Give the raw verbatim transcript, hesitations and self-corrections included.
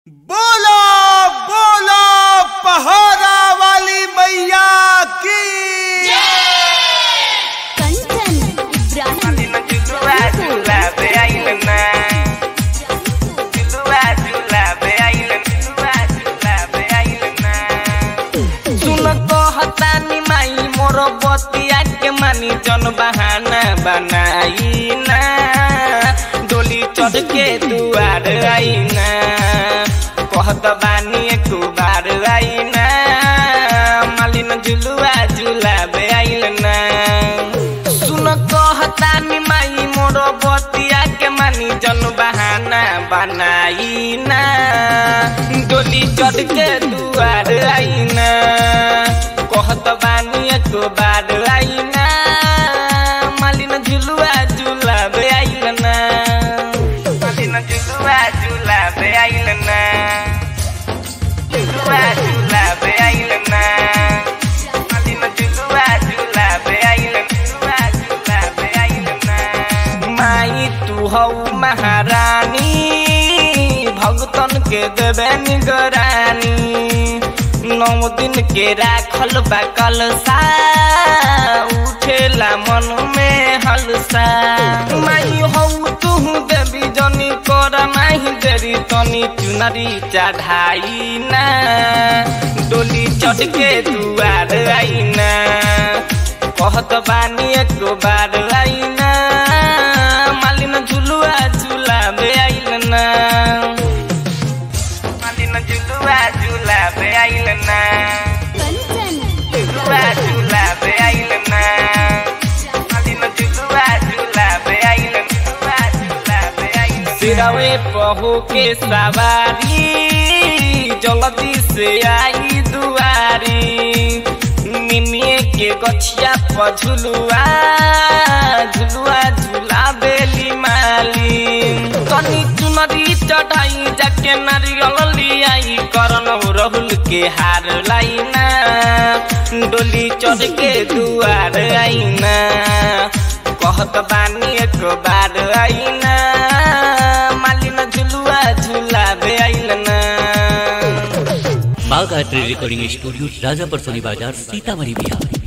बोलो बोलो पहाड़ा वाली मैया की कंचन इब्राहिम जुलुआ जुला पे आइल ना जुलुआ जुला पे आइल जुलुआ जुला पे आइल ना सुन तो हतानी माई मोर बतिया के मानी जन बहाना बनाई ना डोली चढ़ के दुआर आई ना कहत बानी एक बार आई ना मालिन जुलुआ जुला बे आइल ना सुन कहतानी माई मोर बतिया के मानी जन बहाना बनाई ना डोली चढ़ के दुआर आई ना कहत बानी एक बार आई ना मालिन जुलुआ जुला बे आइल ना मालिन जुलुआ जुला बे आइल ना जुलुआ जुला बे आइल ना मालिन जुलुआ जुला बे आइल जुलुआ जुला बे आइल ना माई तू हौ महारानी भगतन के देवे निगरानी नौ दिन के राखल बा कलसा उठेला मन में हलसा माई हौ तू देवी जनी कर माही देरी तनी चुनरी चढ़ाई ना डोली चढ़ के दुआर आई ना कहत बानी एक बार आई ना मालिन झुलुआ झूला बे आइल ना मालिन झुलुआ झूला बे आइल ना कंचन झुलुआ झूला बे आइल ना मालिन झुलुआ झूला बे आइल झुलुआ झूला बे आइल सिरवे पहु के सवारी जल्दी से आई दुआरी निमिए के गछिया पर झुलुआ झुलुआ झूला बेली माली तनी चुनरी चढ़ाई जाके नारियल लियाई करन राहुल के हार लाई ना डोली चढ़ के दुआर आई ना कहत बानी एक बार आई ना मालिन झुलुआ झूला बे आइल ना बाघ art recording studio Rajapur Soni Bazar Sitamarhi Bihar.